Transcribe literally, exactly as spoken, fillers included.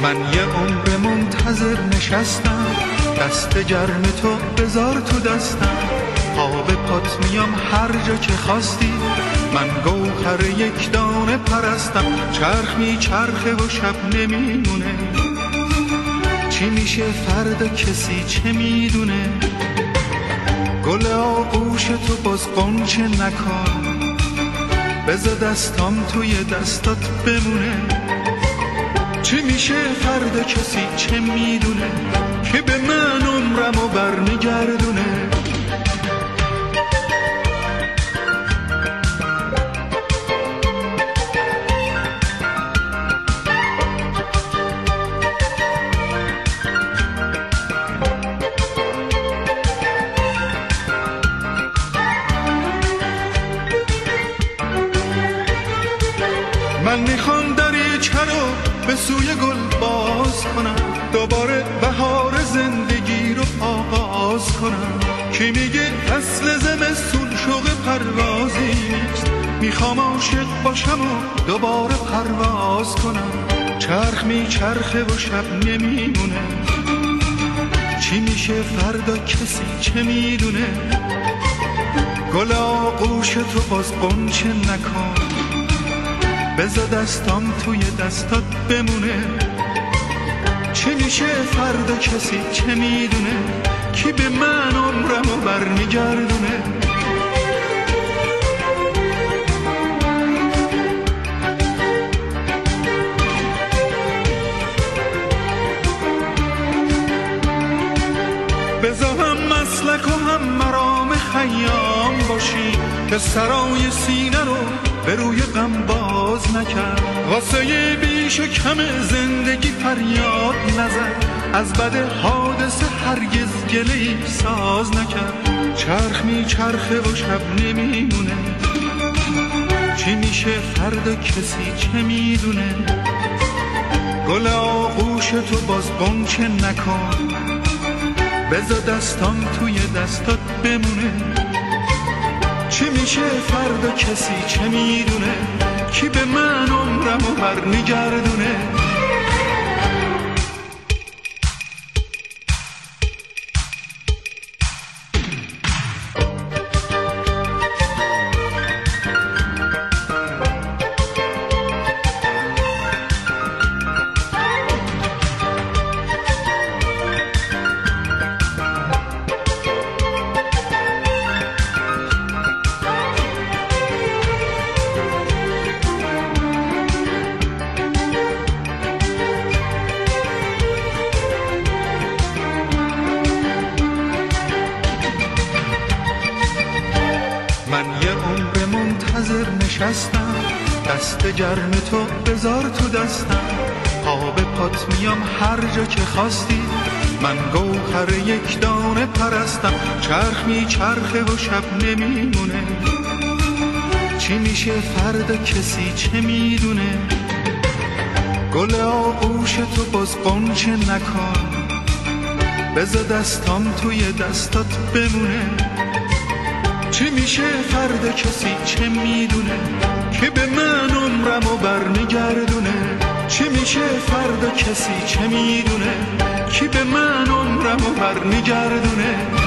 من یه عمر منتظر نشستم، دست گرم تو بذار تو دستم، پا به پات میام هر جا که خواستی، من گوهر یک دانه پرستم. چرخ می چرخه و شب نمیمونه، چی میشه فردا کسی چه میدونه. گل آغوش تو باز قنچه نکن، بذار دستام توی دستات بمونه. چی میشه فردا کسی چه میدونه، که به من عمرمو برمیگردونه. من میخوام دریچه رو به سوی گل باز کنم، دوباره بهار زندگی رو آغاز کنم. کی میگه فصل زمستون شوق پروازی نیست، میخوام عاشق باشم و دوباره پرواز کنم. چرخ میچرخه و شب نمیمونه، چی میشه فردا کسی چه میدونه. گل آغوش تو باز قنچه نکن، بذار دستام توی دستات بمونه. چه میشه فردا کسی چه میدونه، کی به من عمرمو برمیگردونه. بذار هم مسلک و هم مرام خیام باشی، که سرای سینه رو به روی غم باز نکرد. واسه بیش کم زندگی فریاد نزد، از بد حادثه هرگز گله‌ای ساز نکرد. چرخ میچرخه و شب نمیمونه، چی میشه فردا کسی چه میدونه. گل آغوش تو باز قنچه نکن، بذار دستام توی دستات بمونه. چی میشه فردا کسی چه میدونه، کی به من عمرمو برمیگردونه. من یه عمر منتظر نشستم، دست گرم تو بذار تو دستم، پا به پات میام هر جا که خواستی، من گوهر یک دانه پرستم. چرخ میچرخه و شب نمیمونه، چی میشه فردا کسی چه میدونه. گل آغوش تو باز قنچه نکن، بذار دستام توی دستات بمونه. چی میشه فردا کسی چه میدونه، که به من عمرمو برمیگردونه. چی میشه فردا کسی چه میدونه، که به من عمرمو برمیگردونه.